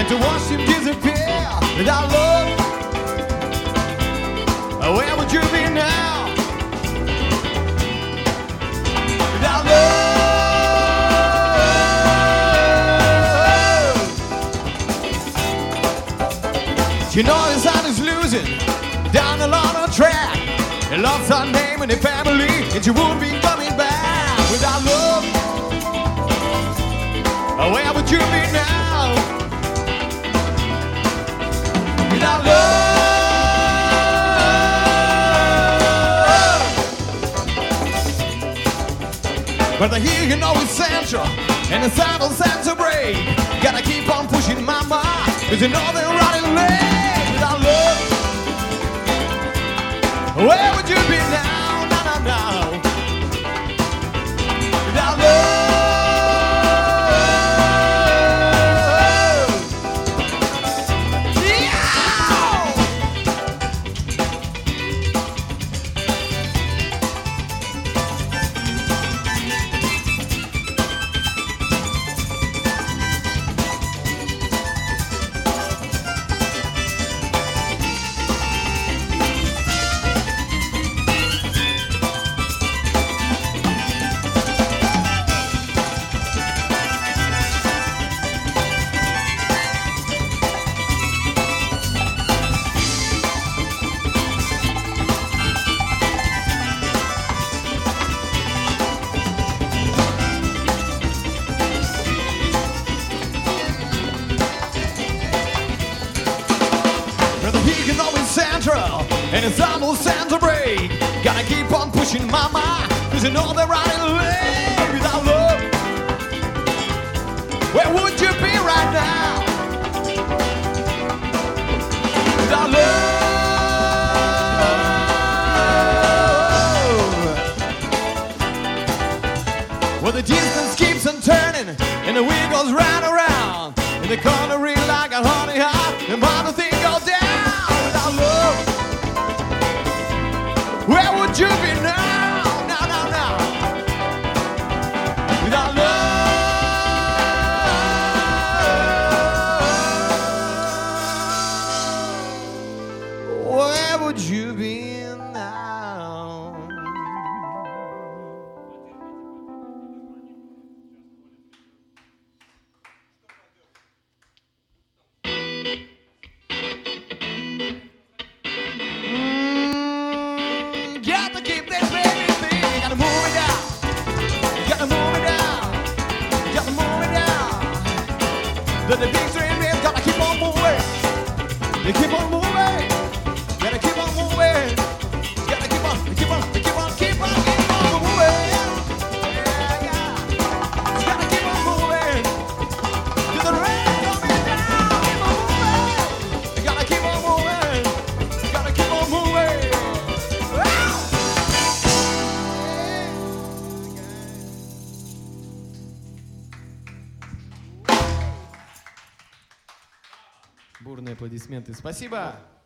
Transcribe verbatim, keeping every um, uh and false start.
to watch him disappear without love. Where would you be now? Without love. You know his son is losing down a lot of track. He lost her name and her family, and she won't be coming back. Without love, where would you be now? Without love. But the here you know it's central, and the saddle set to break. Gotta keep on pushing mama, cause you know they're running late. Without love, where would you be now? No, no, no. Without love. Central, and it's almost time to break. Gotta keep on pushing mama, cause you know they're running late. Without love, where would you be right now? Without love, well the distance keeps on turning, and the wheel goes round and round. In the corner real like a honey hot, and mama thing goes down. Where would you be now? Now, now, now. Without love, where would you be now? Gotta keep this baby thing. You gotta move it down. You gotta move it down. You gotta move it down. The, the big dream is gotta keep on moving. You keep on moving. You gotta keep on moving. You gotta keep on, keep on, keep on, keep on, keep on moving. Yeah, yeah. You gotta keep on moving. To the rain coming down. Keep on moving. You gotta keep on moving. You gotta keep on moving. Бурные аплодисменты. Спасибо!